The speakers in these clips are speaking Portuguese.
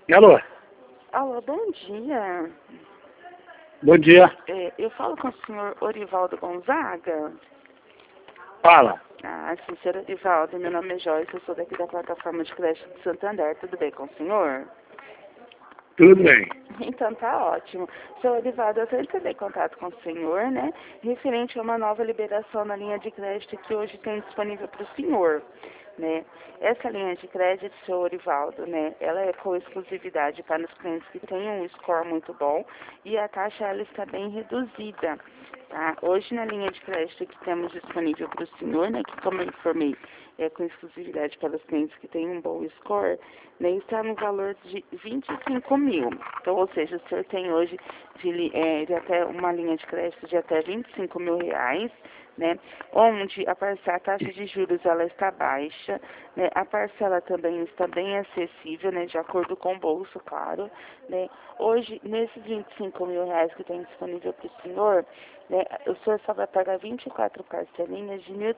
Alô, Alô, bom dia. bom dia. Eu falo com o senhor Orivaldo Gonzaga. Fala. Sim, senhor Orivaldo, meu nome é Joyce, eu sou daqui da plataforma de creche de Santander. Tudo bem com o senhor? Tudo bem. Então tá ótimo. Senhor Orivaldo, eu sempre dei contato com o senhor, né? Referente a uma nova liberação na linha de crédito que hoje tem disponível para o senhor, né? Essa linha de crédito, senhor Orivaldo, né? Ela é com exclusividade para os clientes que têm um score muito bom e a taxa ela está bem reduzida, tá? Hoje na linha de crédito que temos disponível para o senhor, né? Que como eu informei, é com exclusividade para os clientes que têm um bom score, né? Está no valor de 25 mil. Então, ou seja, o senhor tem hoje de até uma linha de crédito de até 25 mil reais, né? Onde a taxa de juros ela está baixa, né? A parcela também está bem acessível, né? De acordo com o bolso, claro, né? Hoje, nesses 25 mil reais que tem disponível para o senhor, né? O senhor só vai pagar 24 parcelinhas de R$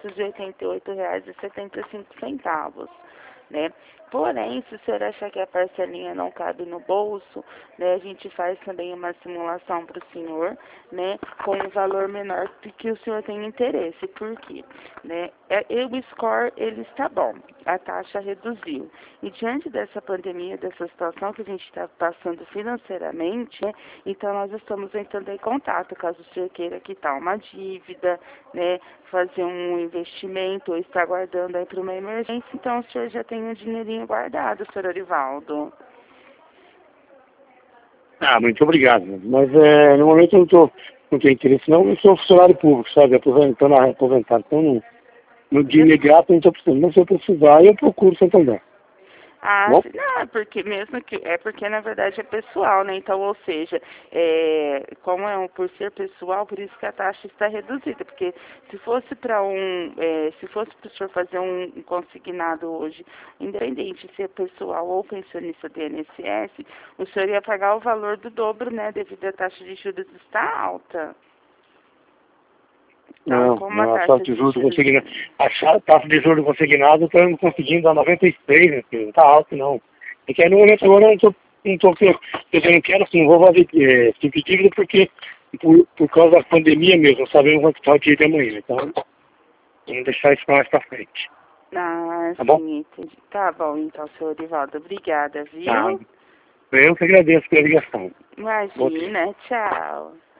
1.388,75, né? Porém, se o senhor achar que a parcelinha não cabe no bolso, né, a gente faz também uma simulação para o senhor, né, com um valor menor que o senhor tem interesse. Por quê? Né? O score, ele está bom, a taxa reduziu. E diante dessa pandemia, dessa situação que a gente está passando financeiramente, né, então nós estamos entrando em contato, caso o senhor queira quitar uma dívida, né, fazer um investimento ou estar guardando aí para uma emergência, então o senhor já tem um dinheirinho guardado, senhor Orivaldo. Muito obrigado. Mas no momento eu não tenho interesse não, eu sou funcionário público, sabe? Aposentado. Então, no dia imediato eu não estou precisando. Mas se eu precisar, eu procuro Santander. Bom? Sim, não, é porque na verdade é pessoal, né? Então, ou seja, como por ser pessoal, por isso que a taxa está reduzida, porque se fosse se fosse para o senhor fazer um consignado hoje, independente se é pessoal ou pensionista do INSS, o senhor ia pagar o valor do dobro, né? Devido à taxa de juros estar alta. Então, como a Não, a taxa taxa de de juros do juros consignado. A taxa de juros do consignado estamos conseguindo a 93, né? Não está alto, não. É que aí no momento agora eu não estou eu não quero assim, não vou fazer tipo dívida porque por causa da pandemia mesmo, não sabemos quanto está o dia de amanhã. Então, vamos deixar isso mais para frente. Tá bom? Sim, entendi. Tá bom, então, senhor Orivaldo. Obrigada, Tá. viu? Eu que agradeço pela ligação. Bom dia. Imagina, tchau.